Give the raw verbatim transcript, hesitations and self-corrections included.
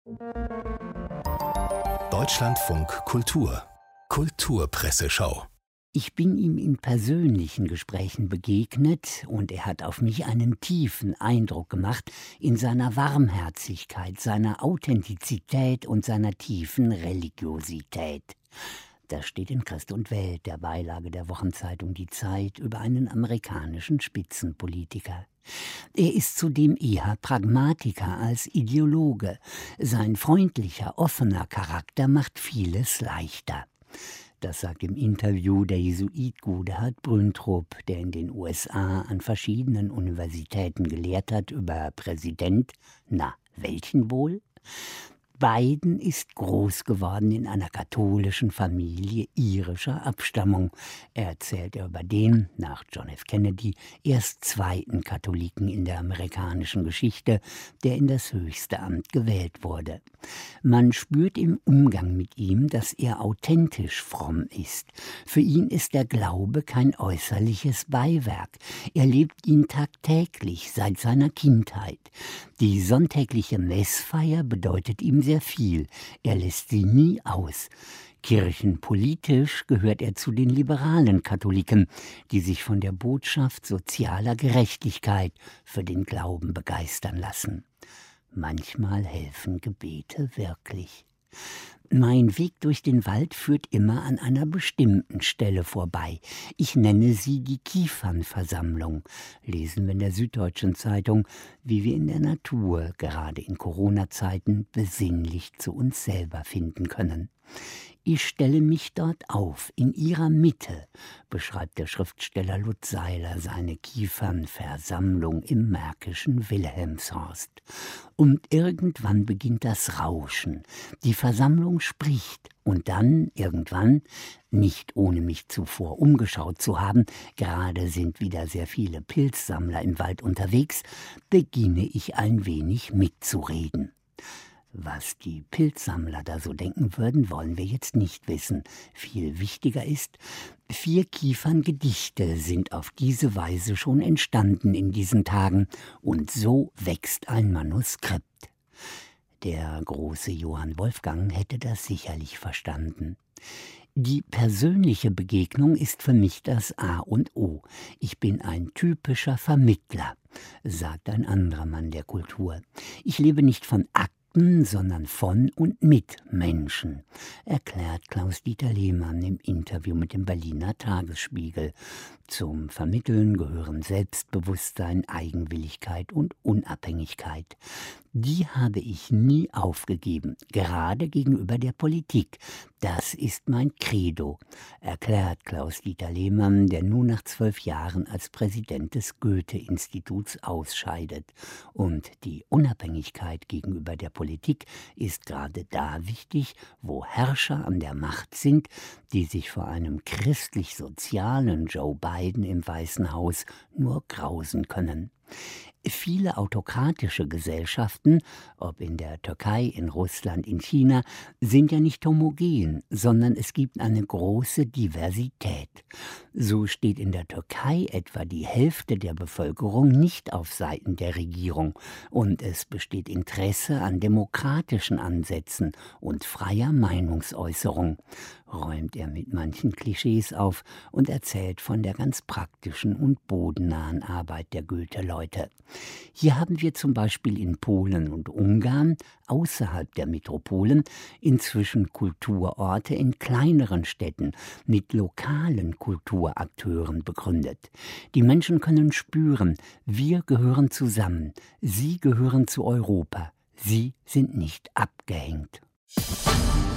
Deutschlandfunk Kultur Kulturpresseschau. Ich bin ihm in persönlichen Gesprächen begegnet und er hat auf mich einen tiefen Eindruck gemacht in seiner Warmherzigkeit, seiner Authentizität und seiner tiefen Religiosität. Das steht in Christ und Welt, der Beilage der Wochenzeitung Die Zeit, über einen amerikanischen Spitzenpolitiker. Er ist zudem eher Pragmatiker als Ideologe. Sein freundlicher, offener Charakter macht vieles leichter. Das sagt im Interview der Jesuit Godehard Brüntrup, der in den U S A an verschiedenen Universitäten gelehrt hat, über Präsident, na, welchen wohl? Biden ist groß geworden in einer katholischen Familie irischer Abstammung, erzählt er über den, nach John F. Kennedy, erst zweiten Katholiken in der amerikanischen Geschichte, der in das höchste Amt gewählt wurde. Man spürt im Umgang mit ihm, dass er authentisch fromm ist. Für ihn ist der Glaube kein äußerliches Beiwerk. Er lebt ihn tagtäglich seit seiner Kindheit. Die sonntägliche Messfeier bedeutet ihm sehr viel. Er lässt sie nie aus. Kirchenpolitisch gehört er zu den liberalen Katholiken, die sich von der Botschaft sozialer Gerechtigkeit für den Glauben begeistern lassen. Manchmal helfen Gebete wirklich. Mein Weg durch den Wald führt immer an einer bestimmten Stelle vorbei. Ich nenne sie die Kiefernversammlung. Lesen wir in der Süddeutschen Zeitung, wie wir in der Natur, gerade in Corona-Zeiten, besinnlich zu uns selber finden können. Ich stelle mich dort auf, in ihrer Mitte, beschreibt der Schriftsteller Lutz Seiler seine Kiefernversammlung im märkischen Wilhelmshorst. Und irgendwann beginnt das Rauschen. Die Versammlung spricht. Und dann, irgendwann, nicht ohne mich zuvor umgeschaut zu haben, gerade sind wieder sehr viele Pilzsammler im Wald unterwegs, beginne ich ein wenig mitzureden. Was die Pilzsammler da so denken würden, wollen wir jetzt nicht wissen. Viel wichtiger ist, vier Kieferngedichte sind auf diese Weise schon entstanden in diesen Tagen, und so wächst ein Manuskript. Der große Johann Wolfgang hätte das sicherlich verstanden. Die persönliche Begegnung ist für mich das A und O. Ich bin ein typischer Vermittler, sagt ein anderer Mann der Kultur. Ich lebe nicht von Akten, sondern von und mit Menschen, erklärt Klaus-Dieter Lehmann im Interview mit dem Berliner Tagesspiegel. Zum Vermitteln gehören Selbstbewusstsein, Eigenwilligkeit und Unabhängigkeit. Die habe ich nie aufgegeben, gerade gegenüber der Politik. Das ist mein Credo, erklärt Klaus-Dieter Lehmann, der nun nach zwölf Jahren als Präsident des Goethe-Instituts ausscheidet. Und die Unabhängigkeit gegenüber der Politik ist gerade da wichtig, wo Herrscher an der Macht sind, die sich vor einem christlich-sozialen Joe Biden im Weißen Haus nur grausen können. Viele autokratische Gesellschaften, ob in der Türkei, in Russland, in China, sind ja nicht homogen, sondern es gibt eine große Diversität. So steht in der Türkei etwa die Hälfte der Bevölkerung nicht auf Seiten der Regierung und es besteht Interesse an demokratischen Ansätzen und freier Meinungsäußerung, räumt er mit manchen Klischees auf und erzählt von der ganz praktischen und bodennahen Arbeit der Goethe-Leute. Hier haben wir zum Beispiel in Polen und Ungarn, außerhalb der Metropolen, inzwischen Kulturorte in kleineren Städten mit lokalen Kulturakteuren begründet. Die Menschen können spüren, wir gehören zusammen, sie gehören zu Europa, sie sind nicht abgehängt.